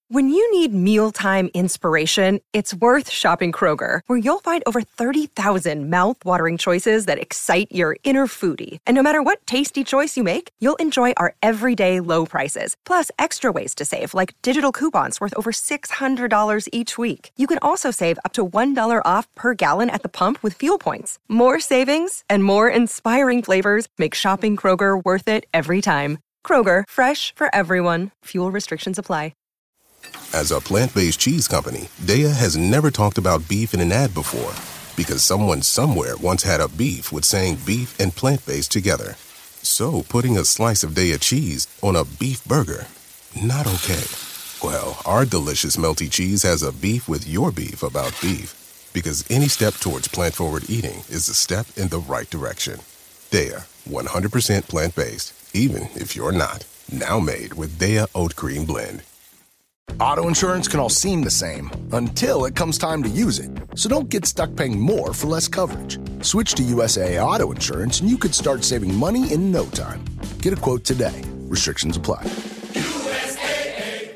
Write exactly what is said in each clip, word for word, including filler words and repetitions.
When you need mealtime inspiration, it's worth shopping Kroger, where you'll find over thirty thousand mouth-watering choices that excite your inner foodie. And no matter what tasty choice you make, you'll enjoy our everyday low prices, plus extra ways to save, like digital coupons worth over six hundred dollars each week. You can also save up to one dollar off per gallon at the pump with fuel points. More savings and more inspiring flavors make shopping Kroger worth it every time. Kroger, fresh for everyone. Fuel restrictions apply. As a plant-based cheese company, Daiya has never talked about beef in an ad before because someone somewhere once had a beef with saying beef and plant-based together. So putting a slice of Daiya cheese on a beef burger, not okay. Well, our delicious melty cheese has a beef with your beef about beef, because any step towards plant-forward eating is a step in the right direction. Daiya, one hundred percent plant-based, even if you're not. Now made with Daiya Oat Cream Blend. Auto insurance can all seem the same until it comes time to use it. So don't get stuck paying more for less coverage. Switch to U S A A Auto Insurance and you could start saving money in no time. Get a quote today. Restrictions apply. U S A A.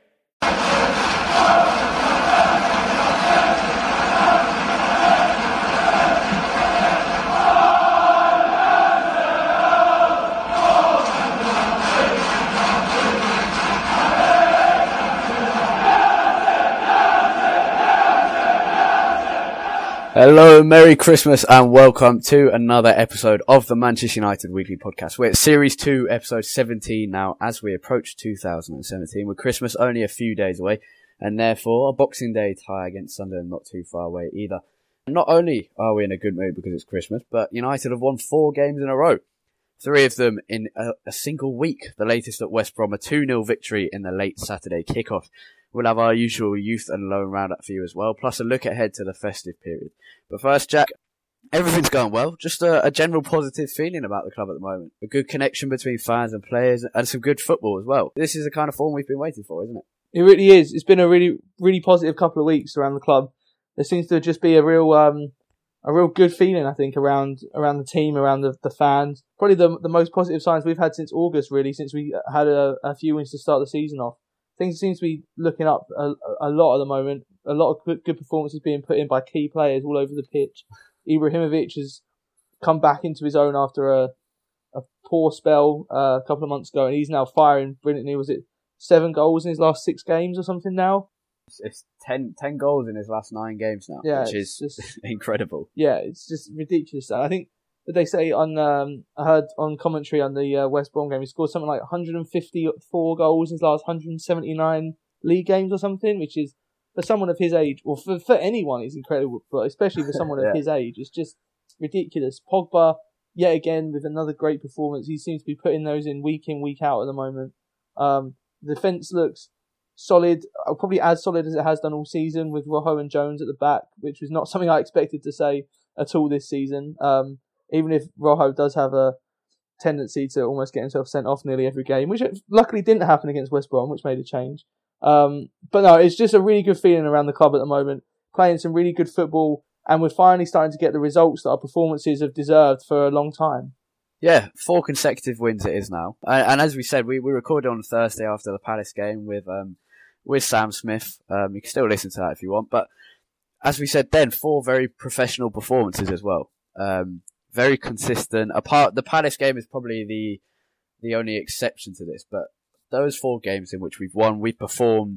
Hello, Merry Christmas and welcome to another episode of the Manchester United Weekly Podcast. We're at Series two, Episode seventeen now as we approach two thousand seventeen, with Christmas only a few days away and therefore a Boxing Day tie against Sunderland not too far away either. Not only are we in a good mood because it's Christmas, but United have won four games in a row. Three of them in a, a single week, the latest at West Brom, a two nil victory in the late Saturday kickoff. We'll have our usual youth and loan roundup for you as well, plus a look ahead to the festive period. But first, Jack, everything's going well. Just a, a general positive feeling about the club at the moment. A good connection between fans and players, and some good football as well. This is the kind of form we've been waiting for, isn't it? It really is. It's been a really, really positive couple of weeks around the club. There seems to just be a real, um, a real good feeling, I think, around around the team, around the, the fans. Probably the the most positive signs we've had since August, really, since we had a, a few wins to start the season off. Things seem to be looking up a, a lot at the moment. A lot of good, good performances being put in by key players all over the pitch. Ibrahimovic has come back into his own after a a poor spell uh, a couple of months ago, and he's now firing brilliantly. Was it seven goals in his last six games or something now? It's ten, ten goals in his last nine games now, yeah, which is just incredible. Yeah, it's just ridiculous. I think that they say on, um, I heard on commentary on the uh, West Brom game, he scored something like one hundred fifty-four goals in his last one hundred seventy-nine league games or something, which is, for someone of his age, or for, for anyone, is incredible, but especially for someone yeah. of his age, it's just ridiculous. Pogba, yet again, with another great performance. He seems to be putting those in week in, week out at the moment. Um, the defence looks solid, probably as solid as it has done all season, with Rojo and Jones at the back, which was not something I expected to say at all this season. Um, even if Rojo does have a tendency to almost get himself sent off nearly every game, which luckily didn't happen against West Brom, which made a change. Um, but no, it's just a really good feeling around the club at the moment, playing some really good football, and we're finally starting to get the results that our performances have deserved for a long time. Yeah, four consecutive wins it is now. And, and as we said, we, we recorded on Thursday after the Palace game with um, with Sam Smith. Um, you can still listen to that if you want. But as we said then, four very professional performances as well. Um, very consistent. Apart, the Palace game is probably the the only exception to this. But those four games in which we've won, we've performed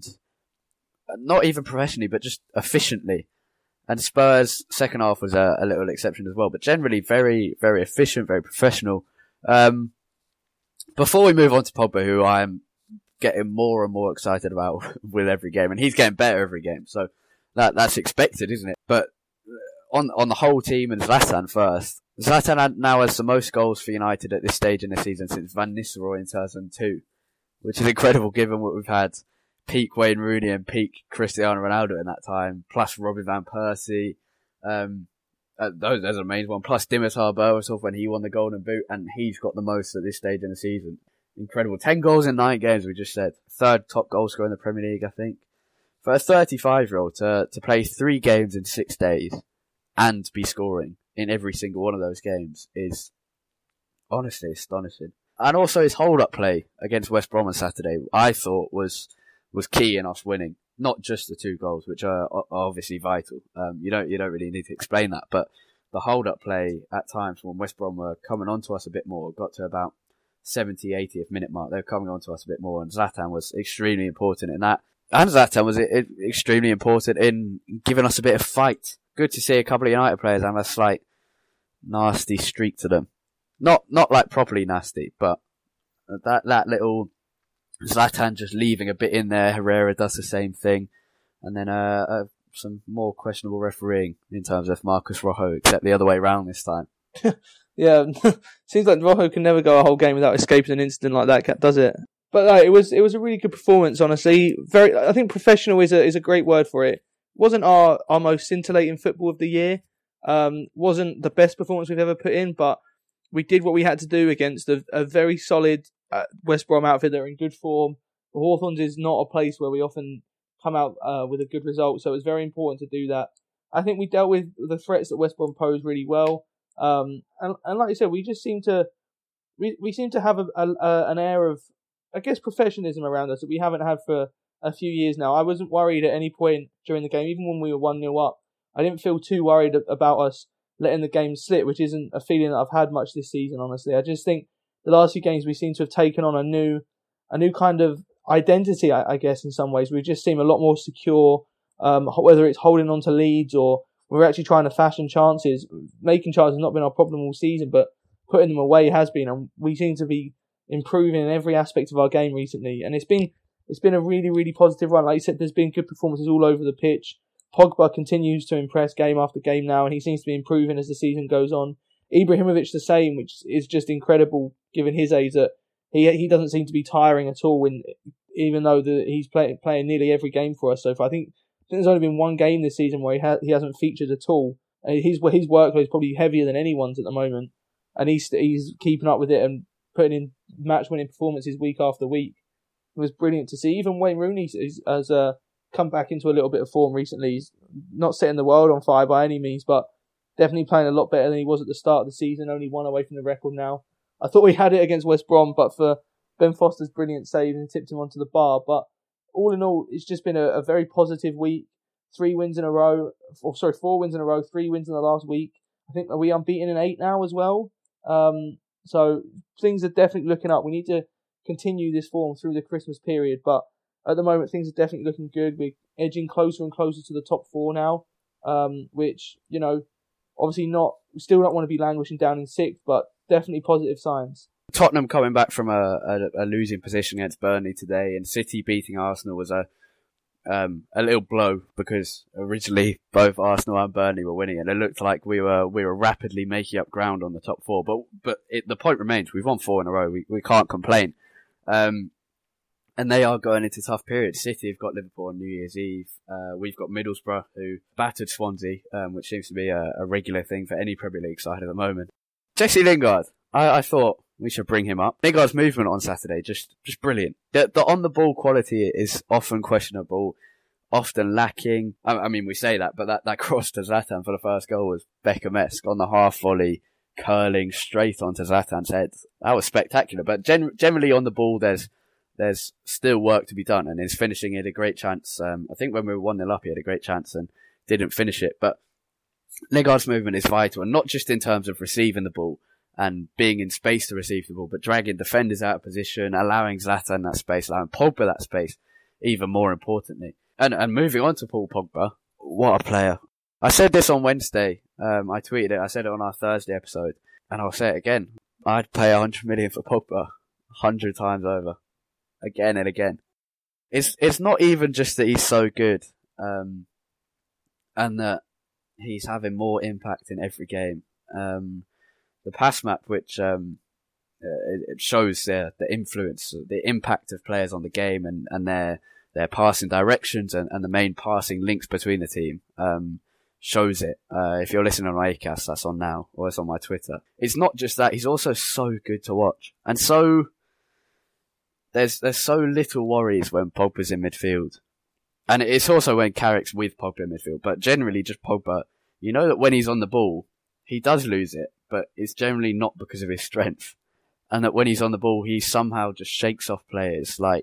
not even professionally, but just efficiently. And Spurs' second half was a, a little exception as well, but generally very, very efficient, very professional. Um, before we move on to Pogba, who I am getting more and more excited about with every game, and he's getting better every game, so that that's expected, isn't it? But on on the whole team and Zlatan first, Zlatan now has the most goals for United at this stage in the season since Van Nistelrooy in two thousand two, which is incredible given what we've had. Peak Wayne Rooney and peak Cristiano Ronaldo in that time, plus Robin Van Persie. Um, uh, those, those are the main one. Plus Dimitar Berbatov when he won the Golden Boot, and he's got the most at this stage in the season. Incredible. Ten goals in nine games, we just said. Third top goal scorer in the Premier League, I think. For a thirty-five-year-old to, to play three games in six days and be scoring in every single one of those games is honestly astonishing. And also his hold-up play against West Brom on Saturday, I thought was was key in us winning. Not just the two goals, which are, are obviously vital. Um, you don't you don't really need to explain that, but the hold-up play at times when West Brom were coming onto us a bit more, got to about seventy, eightieth minute mark, they were coming onto us a bit more, and Zlatan was extremely important in that. And Zlatan was extremely important in giving us a bit of fight. Good to see a couple of United players have a slight nasty streak to them. Not not like properly nasty, but that that little Zlatan just leaving a bit in there. Herrera does the same thing. And then uh, uh, some more questionable refereeing in terms of Marcos Rojo, except the other way around this time. Yeah, seems like Rojo can never go a whole game without escaping an incident like that, does it? But no, it was it was a really good performance, honestly. Very, I think professional is a is a great word for it. Wasn't our, our most scintillating football of the year. Um, wasn't the best performance we've ever put in, but we did what we had to do against a, a very solid uh, West Brom outfit that are in good form. Hawthorns is not a place where we often come out uh, with a good result, so it was very important to do that. I think we dealt with the threats that West Brom posed really well, um, and and like I said, we just seem to we we seem to have a, a, a an air of, I guess, professionalism around us that we haven't had for a few years now. I wasn't worried at any point during the game, even when we were one nil up. I didn't feel too worried about us letting the game slip, which isn't a feeling that I've had much this season, honestly. I just think the last few games we seem to have taken on a new a new kind of identity, I, I guess, in some ways. We just seem a lot more secure, um, whether it's holding on to leads or we're actually trying to fashion chances. Making chances has not been our problem all season, but putting them away has been, and we seem to be improving in every aspect of our game recently. And it's been it's been a really, really positive run. Like you said, there's been good performances all over the pitch. Pogba continues to impress game after game now, and he seems to be improving as the season goes on. Ibrahimovic the same, which is just incredible given his age, that he he doesn't seem to be tiring at all, when, even though the, he's play, playing nearly every game for us so far. I think, I think there's only been one game this season where he, ha- he hasn't featured at all. And his, his workload is probably heavier than anyone's at the moment, and he's, he's keeping up with it and putting in match-winning performances week after week. It was brilliant to see. Even Wayne Rooney has uh, come back into a little bit of form recently. He's not setting the world on fire by any means, but definitely playing a lot better than he was at the start of the season, only one away from the record now. I thought we had it against West Brom, but for Ben Foster's brilliant save and tipped him onto the bar. But all in all, it's just been a, a very positive week. Three wins in a row, or sorry, four wins in a row, three wins in the last week. I think, are we unbeaten in eight now as well? Um, so things are definitely looking up. We need to continue this form through the Christmas period, but at the moment things are definitely looking good. We're edging closer and closer to the top four now, um, which, you know, obviously not, we still don't want to be languishing down in sixth, but definitely positive signs. Tottenham coming back from a, a, a losing position against Burnley today, and City beating Arsenal was a um, a little blow, because originally both Arsenal and Burnley were winning, and it looked like we were we were rapidly making up ground on the top four. But but it, the point remains, we've won four in a row. We we can't complain, um, and they are going into tough periods. City have got Liverpool on New Year's Eve. Uh, we've got Middlesbrough, who battered Swansea, um, which seems to be a, a regular thing for any Premier League side at the moment. Jesse Lingard, I, I thought we should bring him up. Lingard's movement on Saturday, just just brilliant. The, the on-the-ball quality is often questionable, often lacking. I, I mean, we say that, but that, that cross to Zlatan for the first goal was Beckham-esque on the half volley, curling straight onto Zlatan's head. That was spectacular. But gen- generally on the ball, there's there's still work to be done, and his finishing, he had a great chance. Um, I think when we were one nil up, he had a great chance and didn't finish it. But Lingard's movement is vital, and not just in terms of receiving the ball and being in space to receive the ball, but dragging defenders out of position, allowing Zlatan that space, allowing Pogba that space, even more importantly. And and moving on to Paul Pogba, what a player. I said this on Wednesday, um, I tweeted it, I said it on our Thursday episode, and I'll say it again. I'd pay one hundred million for Pogba, one hundred times over, again and again. It's it's not even just that he's so good, um, and that he's having more impact in every game. Um, the pass map, which um, uh, it shows the the influence, the impact of players on the game, and, and their their passing directions and, and the main passing links between the team, um, shows it. Uh, if you're listening on Acast, that's on now, or it's on my Twitter. It's not just that; he's also so good to watch, and so there's there's so little worries when Pogba's in midfield. And it's also when Carrick's with Pogba in midfield, but generally just Pogba, you know that when he's on the ball, he does lose it, but it's generally not because of his strength. And that when he's on the ball, he somehow just shakes off players like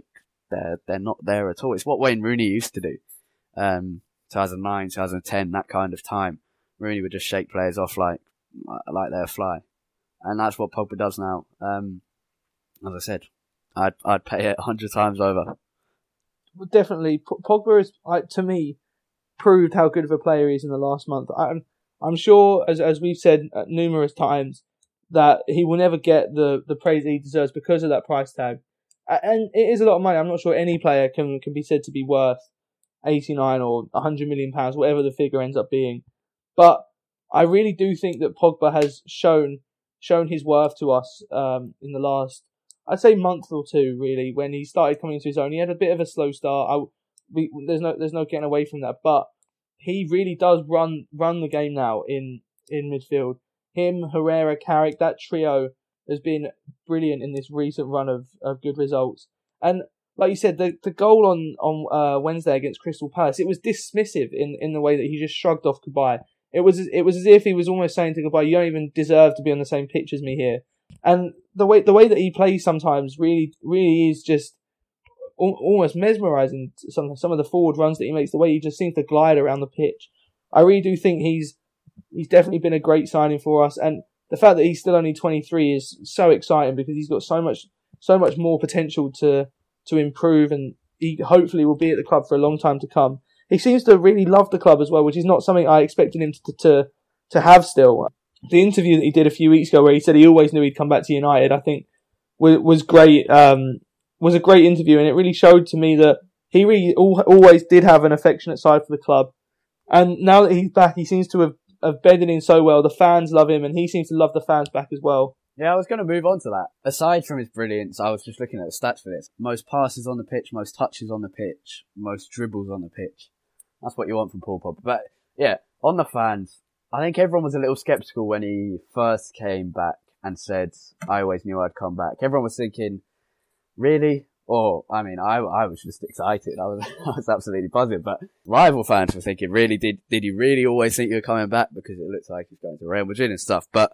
they're they're not there at all. It's what Wayne Rooney used to do, um, two thousand nine, two thousand ten, that kind of time. Rooney would just shake players off like like they're a fly, and that's what Pogba does now. Um, as I said, I'd I'd pay it a hundred times over. Definitely, Pogba is, like, to me, proved how good of a player he is in the last month. I'm I'm sure, as as we've said numerous times, that he will never get the, the praise he deserves because of that price tag. And it is a lot of money. I'm not sure any player can can be said to be worth eighty-nine or one hundred million pounds, whatever the figure ends up being. But I really do think that Pogba has shown shown his worth to us um, in the last, I'd say, month or two, really, when he started coming into his own. He had a bit of a slow start. I, we, there's no there's no getting away from that. But he really does run run the game now in, in midfield. Him, Herrera, Carrick, that trio has been brilliant in this recent run of, of good results. And like you said, the, the goal on on uh, Wednesday against Crystal Palace, it was dismissive in, in the way that he just shrugged off Cabaye. It was it was as if he was almost saying to Cabaye, "You don't even deserve to be on the same pitch as me here." And the way the way that he plays sometimes really really is just al- almost mesmerising. Some some of the forward runs that he makes, the way he just seems to glide around the pitch. I really do think he's he's definitely been a great signing for us, and the fact that he's still only twenty-three is so exciting because he's got so much so much more potential to to improve, and he hopefully will be at the club for a long time to come. He seems to really love the club as well, which is not something I expected him to to, to have still. The interview that he did a few weeks ago where he said he always knew he'd come back to United, I think was, was great, um, was a great interview, and it really showed to me that he really al- always did have an affectionate side for the club. And now that he's back, he seems to have, have bedded in so well. The fans love him, and he seems to love the fans back as well. Yeah, I was going to move on to that. Aside from his brilliance, I was just looking at the stats for this. Most passes on the pitch, most touches on the pitch, most dribbles on the pitch. That's what you want from Paul Pogba. But yeah, on the fans, I think everyone was a little sceptical when he first came back and said, "I always knew I'd come back." Everyone was thinking, really? Or, I mean, I I was just excited. I was I was absolutely buzzing. But rival fans were thinking, really, did did you really always think you were coming back? Because it looks like he's going to Real Madrid and stuff. But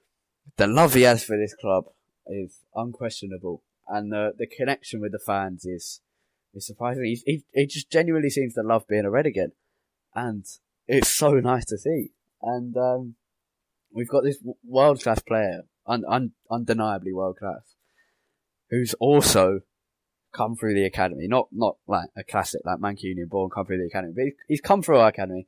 the love he has for this club is unquestionable. And the the connection with the fans is is surprising. He, he, he just genuinely seems to love being a Red again. And it's so nice to see. And um, we've got this world-class player, un, un, undeniably world-class, who's also come through the academy. Not not like a classic like Mancunian born come through the academy, but he's come through our academy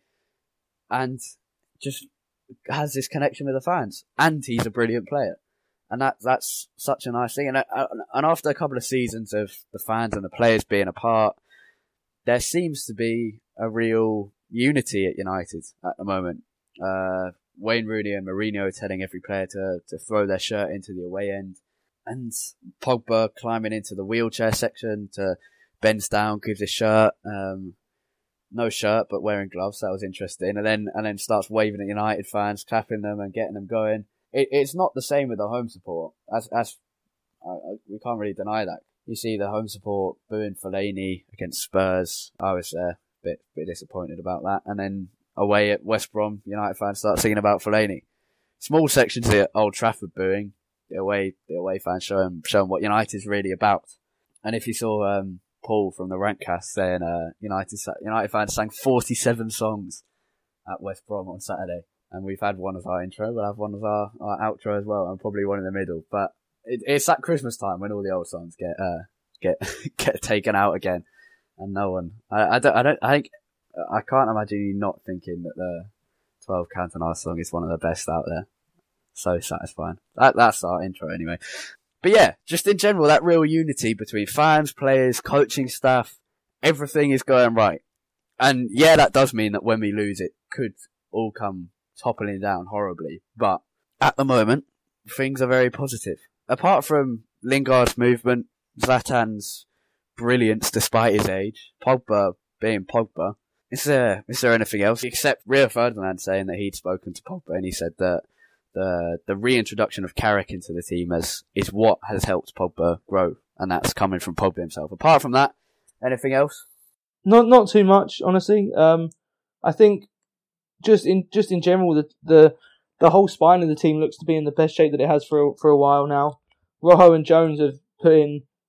and just has this connection with the fans. And he's a brilliant player. And that that's such a nice thing. And, and after a couple of seasons of the fans and the players being apart, there seems to be a real unity at United at the moment. Uh, Wayne Rooney and Mourinho telling every player to, to throw their shirt into the away end. And Pogba climbing into the wheelchair section to bends down, gives his shirt. Um, no shirt, but wearing gloves. That was interesting. And then and then starts waving at United fans, clapping them and getting them going. It, it's not the same with the home support. As as uh, we can't really deny that. You see the home support booing Fellaini against Spurs. I was uh, a bit bit disappointed about that. And then away at West Brom, United fans start singing about Fellaini. Small sections at Old Trafford booing. The away the away fans showing showing what United's really about. And if you saw um, Paul from the Rantcast saying uh, United United fans sang forty-seven songs at West Brom on Saturday. And we've had one as our intro, we'll have one as our, our outro as well, and probably one in the middle. But it, it's at Christmas time when all the old songs get uh, get get taken out again, and no one. I, I don't. I don't. I think I can't imagine you not thinking that the twelve Cantona song is one of the best out there. So satisfying. That that's our intro anyway. But yeah, just in general, that real unity between fans, players, coaching staff, everything is going right. And yeah, that does mean that when we lose, it could all come toppling down horribly, but at the moment things are very positive. Apart from Lingard's movement, Zlatan's brilliance despite his age, Pogba being Pogba, is there is there anything else except Rio Ferdinand saying that he'd spoken to Pogba and he said that the the reintroduction of Carrick into the team is is what has helped Pogba grow, and that's coming from Pogba himself. Apart from that, anything else? Not not too much, honestly. Um, I think. Just in just in general, the, the the whole spine of the team looks to be in the best shape that it has for a, for a while now. Rojo and Jones have put in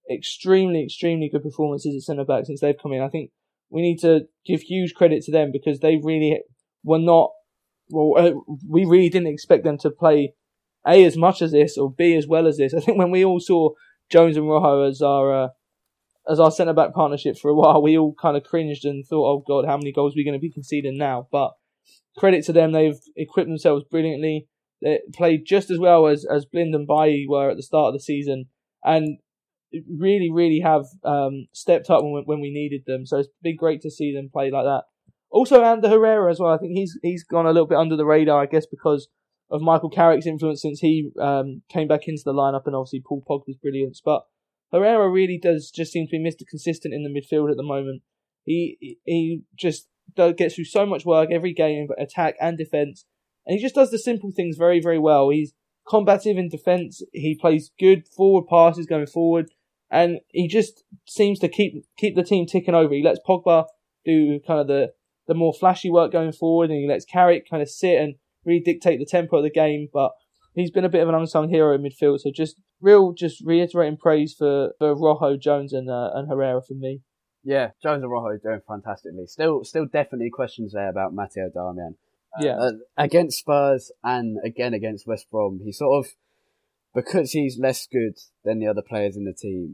extremely, extremely good performances at centre-back since they've come in. I think we need to give huge credit to them because they really were not, well, uh, we really didn't expect them to play A, as much as this, or B, as well as this. I think when we all saw Jones and Rojo as our uh, as our centre-back partnership for a while, we all kind of cringed and thought, oh God, how many goals are we going to be conceding now? But credit to them, they've equipped themselves brilliantly. They played just as well as, as Blind and Bailly were at the start of the season, and really, really have um, stepped up when, when we needed them. So it's been great to see them play like that. Also, Ander Herrera as well. I think he's he's gone a little bit under the radar, I guess, because of Michael Carrick's influence since he um, came back into the lineup, and obviously Paul Pogba's brilliance. But Herrera really does just seem to be Mister Consistent in the midfield at the moment. He he just gets through so much work every game, attack and defence, and he just does the simple things very, very well. He's combative in defence. He plays good forward passes going forward, and he just seems to keep keep the team ticking over. He lets Pogba do kind of the, the more flashy work going forward, and he lets Carrick kind of sit and really dictate the tempo of the game. But he's been a bit of an unsung hero in midfield, so just real, just reiterating praise for, for Rojo, Jones, and uh, and Herrera for me. Yeah, Jones and Rojo doing fantastically. Still, still definitely questions there about Matteo Darmian. Uh, yeah, uh, against Spurs and again against West Brom, he sort of, because he's less good than the other players in the team,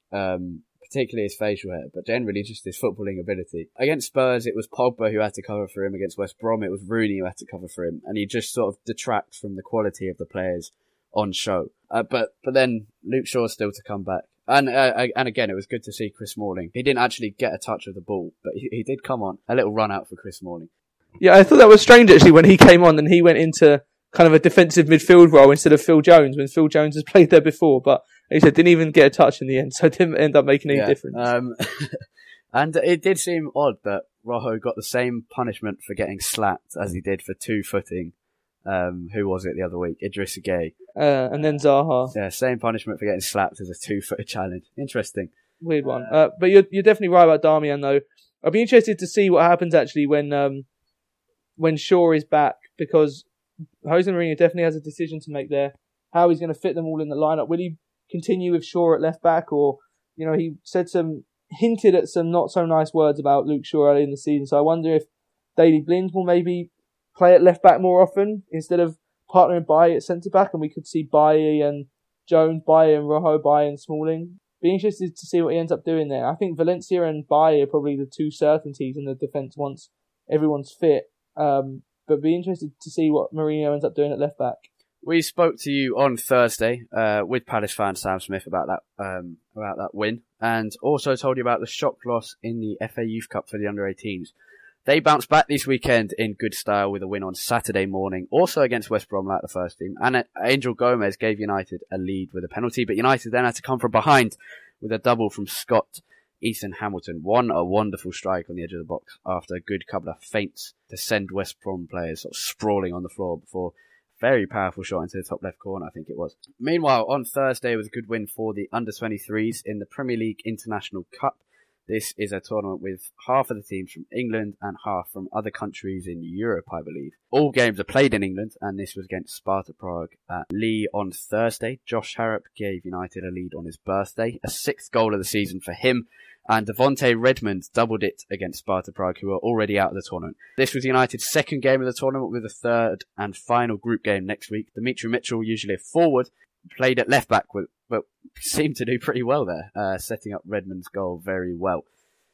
um, particularly his facial hair, but generally just his footballing ability. Against Spurs, it was Pogba who had to cover for him. Against West Brom, it was Rooney who had to cover for him, and he just sort of detracts from the quality of the players on show. Uh, but but then Luke Shaw's still to come back. And uh, and again, it was good to see Chris Smalling. He didn't actually get a touch of the ball, but he, he did come on. A little run out for Chris Smalling. Yeah, I thought that was strange actually when he came on and he went into kind of a defensive midfield role instead of Phil Jones, when Phil Jones has played there before. But he said didn't even get a touch in the end, so it didn't end up making any yeah, difference. Um, and it did seem odd that Rojo got the same punishment for getting slapped as he did for two-footing. Um, who was it the other week? Idrissa Gueye. Uh, and then Zaha. Yeah, same punishment for getting slapped as a two-footed challenge. Interesting. Weird one. Uh, but you're you're definitely right about Darmian, though. I'll be interested to see what happens actually when um when Shaw is back, because Jose Mourinho definitely has a decision to make there. How he's going to fit them all in the lineup. Will he continue with Shaw at left back, or, you know, he said some, hinted at some not so nice words about Luke Shaw early in the season. So I wonder if Daley Blind will maybe play at left back more often instead of partnering Bailly at centre back, and we could see Bailly and Jones, Bailly and Rojo, Bailly and Smalling. Be interested to see what he ends up doing there. I think Valencia and Bailly are probably the two certainties in the defence once everyone's fit. Um, but be interested to see what Mourinho ends up doing at left back. We spoke to you on Thursday uh, with Palace fan Sam Smith about that um, about that win, and also told you about the shock loss in the F A Youth Cup for the under eighteens. They bounced back this weekend in good style with a win on Saturday morning, also against West Brom like the first team. And Angel Gomez gave United a lead with a penalty, but United then had to come from behind with a double from Scott Ethan Hamilton. Won a wonderful strike on the edge of the box after a good couple of feints to send West Brom players sort of sprawling on the floor before a very powerful shot into the top left corner, I think it was. Meanwhile, on Thursday was a good win for the under twenty-threes in the Premier League International Cup. This is a tournament with half of the teams from England and half from other countries in Europe, I believe. All games are played in England, and this was against Sparta Prague at Lee on Thursday. Josh Harrop gave United a lead on his birthday, a sixth goal of the season for him, and Devontae Redmond doubled it against Sparta Prague, who are already out of the tournament. This was United's second game of the tournament, with a third and final group game next week. Dimitri Mitchell, usually a forward, played at left back, with, but seemed to do pretty well there, uh, setting up Redmond's goal very well.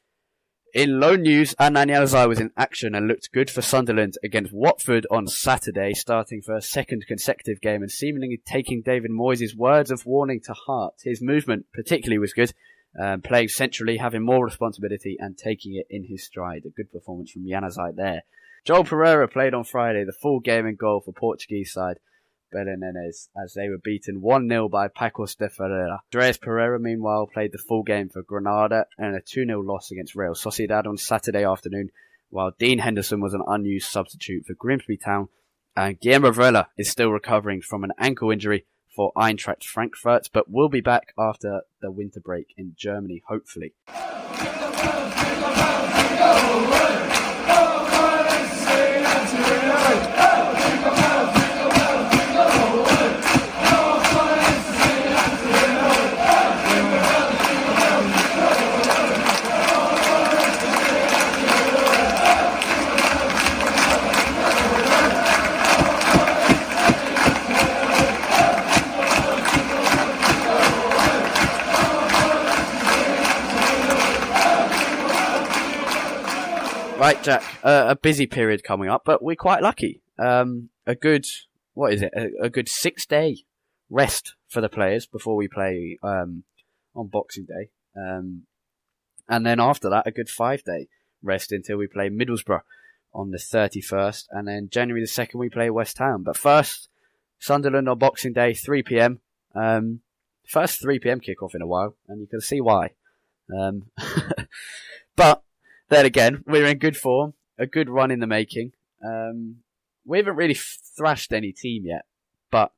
In loan news, Adnan Januzaj was in action and looked good for Sunderland against Watford on Saturday, starting for a second consecutive game and seemingly taking David Moyes' words of warning to heart. His movement particularly was good, um, playing centrally, having more responsibility and taking it in his stride. A good performance from Januzaj there. Joel Pereira played on Friday, the full game in goal for Portuguese side Belenenses, as they were beaten one nil by Pacos de Ferreira. Andreas Pereira, meanwhile, played the full game for Granada and a two nil loss against Real Sociedad on Saturday afternoon, while Dean Henderson was an unused substitute for Grimsby Town, and Guillermo Varela is still recovering from an ankle injury for Eintracht Frankfurt, but will be back after the winter break in Germany, hopefully. Right, Jack, uh, a busy period coming up, but we're quite lucky. Um, a good, what is it, a, a good six-day rest for the players before we play um, on Boxing Day. Um, and then after that, a good five-day rest until we play Middlesbrough on the thirty-first. And then January the second, we play West Ham. But first, Sunderland on Boxing Day, three p.m. Um, first three p.m. kickoff in a while, and you can see why. Um, but then again, we're in good form, a good run in the making. Um, we haven't really thrashed any team yet, but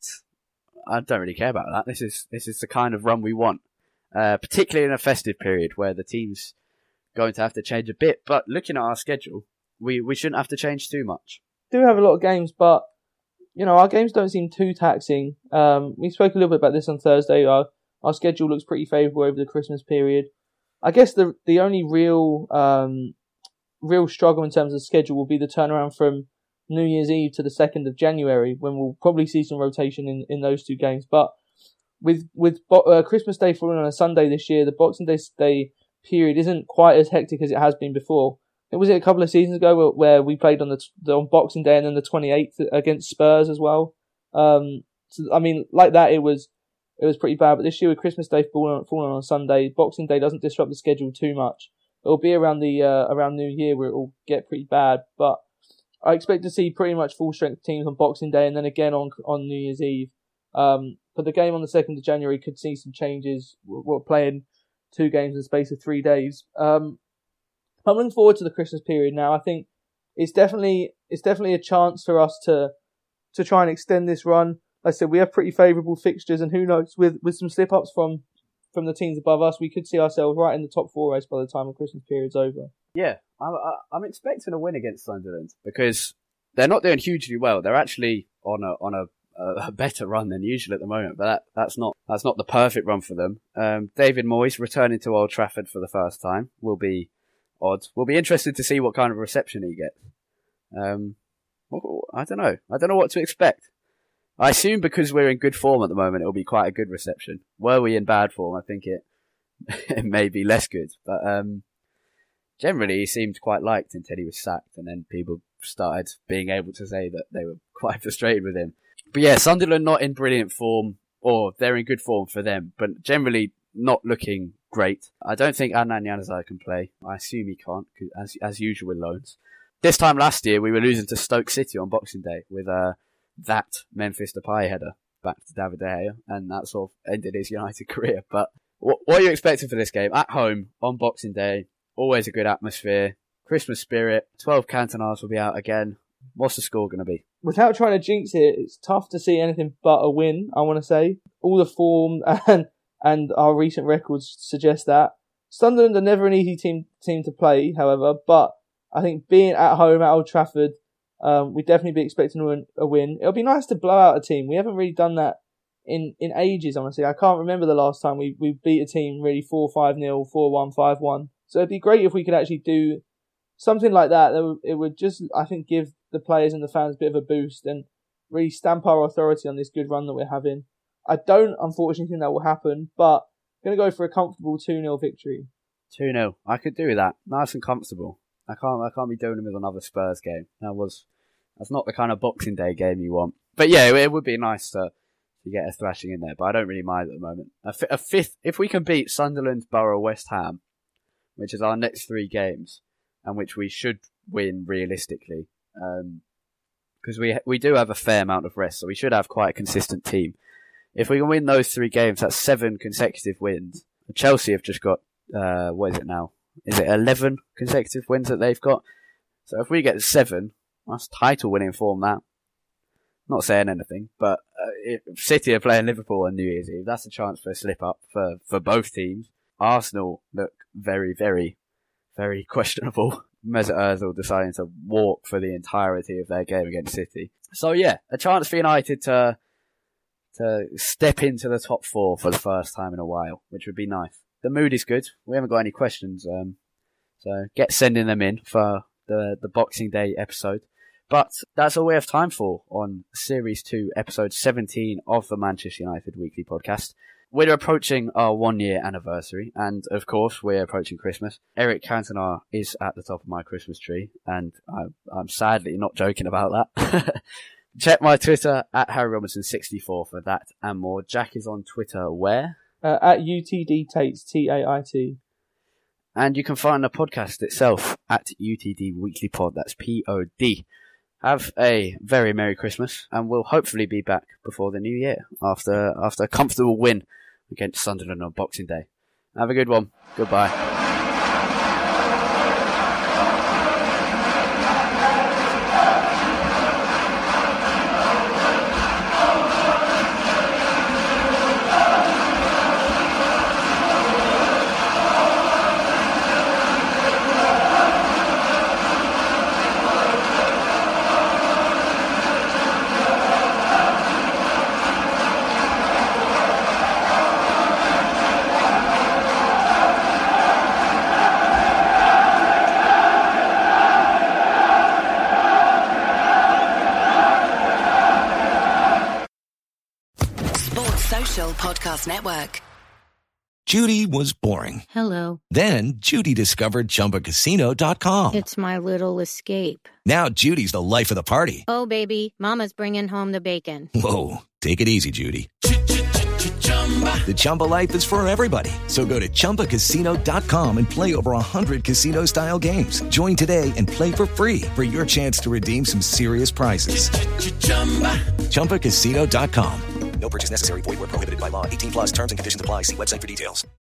I don't really care about that. This is this is the kind of run we want, uh, particularly in a festive period where the team's going to have to change a bit. But looking at our schedule, we, we shouldn't have to change too much. We do have a lot of games, but you know our games don't seem too taxing. Um, we spoke a little bit about this on Thursday. Our our schedule looks pretty favourable over the Christmas period. I guess the the only real um, real struggle in terms of schedule will be the turnaround from New Year's Eve to the second of January, when we'll probably see some rotation in, in those two games. But with with bo- uh, Christmas Day falling on a Sunday this year, the Boxing Day Day period isn't quite as hectic as it has been before. It was it a couple of seasons ago where, where we played on the, the on Boxing Day and then the twenty-eighth against Spurs as well. Um, so, I mean, like that, it was. It was pretty bad, but this year with Christmas Day falling on, falling on Sunday, Boxing Day doesn't disrupt the schedule too much. It'll be around the uh, around New Year where it will get pretty bad, but I expect to see pretty much full strength teams on Boxing Day and then again on on New Year's Eve. Um, but the game on the second of January could see some changes. We're playing two games in the space of three days. Um, I'm looking forward to the Christmas period now. I think it's definitely it's definitely a chance for us to to try and extend this run. Like I said, we have pretty favourable fixtures, and who knows, with, with some slip-ups from, from the teams above us, we could see ourselves right in the top four race by the time the Christmas period's over. Yeah, I'm, I'm expecting a win against Sunderland, because they're not doing hugely well. They're actually on a on a, a better run than usual at the moment, but that, that's not that's not the perfect run for them. Um, David Moyes returning to Old Trafford for the first time will be odd. We'll be interested to see what kind of reception he gets. Um, I don't know. I don't know what to expect. I assume because we're in good form at the moment, it'll be quite a good reception. Were we in bad form, I think it it may be less good. But um, generally, he seemed quite liked until he was sacked, and then people started being able to say that they were quite frustrated with him. But yeah, Sunderland not in brilliant form, or they're in good form for them, but generally not looking great. I don't think Adnan Januzaj can play. I assume he can't, as as usual with loans. This time last year, we were losing to Stoke City on Boxing Day with a uh, that Memphis Depay header back to David De Gea, and that sort of ended his United career. But what, what are you expecting for this game? At home, on Boxing Day, always a good atmosphere, Christmas spirit, twelve Cantonars will be out again. What's the score going to be? Without trying to jinx it, it's tough to see anything but a win, I want to say. All the form and and our recent records suggest that. Sunderland are never an easy team team to play, however, but I think being at home at Old Trafford, Um, we'd definitely be expecting a win, a win. It'll be nice to blow out a team. We haven't really done that in, in ages, honestly. I can't remember the last time we, we beat a team really four five nil, four one, five one. So it'd be great if we could actually do something like that. That would, it would just, I think, give the players and the fans a bit of a boost and really stamp our authority on this good run that we're having. I don't, unfortunately, think that will happen, but I'm going to go for a comfortable two nil victory. two nil. I could do that. Nice and comfortable. I can't I can't be doing it with another Spurs game. That was That's not the kind of Boxing Day game you want. But yeah, it, it would be nice to, to get a thrashing in there, but I don't really mind at the moment. A, f- a fifth, if we can beat Sunderland, Borough, West Ham, which is our next three games, and which we should win realistically, because um, we we do have a fair amount of rest, so we should have quite a consistent team. If we can win those three games, that's seven consecutive wins. Chelsea have just got, uh, what is it now? Is it eleven consecutive wins that they've got? So if we get seven, that's title-winning form, that. Not saying anything, but uh, if City are playing Liverpool on New Year's Eve, that's a chance for a slip-up for, for both teams. Arsenal look very, very, very questionable. Mesut Ozil deciding to walk for the entirety of their game against City. So yeah, a chance for United to to step into the top four for the first time in a while, which would be nice. The mood is good. We haven't got any questions, um, so get sending them in for the, the Boxing Day episode. But that's all we have time for on Series two, Episode seventeen of the Manchester United Weekly Podcast. we're approaching our one year anniversary, and of course we're approaching Christmas. Eric Cantona is at the top of my Christmas tree, and I, I'm sadly not joking about that. Check my Twitter at Harry Robinson sixty-four for that and more. Jack is on Twitter where? Uh, at U T D Tates, T A I T. And you can find the podcast itself at U T D Weekly Pod, that's P O D. Have a very Merry Christmas, and we'll hopefully be back before the new year after after a comfortable win against Sunderland on Boxing Day. Have a good one. Goodbye. Podcast Network. Judy was boring. Hello. Then Judy discovered Chumba Casino dot com. It's my little escape. Now Judy's the life of the party. Oh, baby, mama's bringing home the bacon. Whoa, take it easy, Judy. The Chumba life is for everybody. So go to Chumba Casino dot com and play over one hundred casino-style games. Join today and play for free for your chance to redeem some serious prizes. Chumba Casino dot com. No purchase necessary. Void where prohibited by law. eighteen plus terms and conditions apply. See website for details.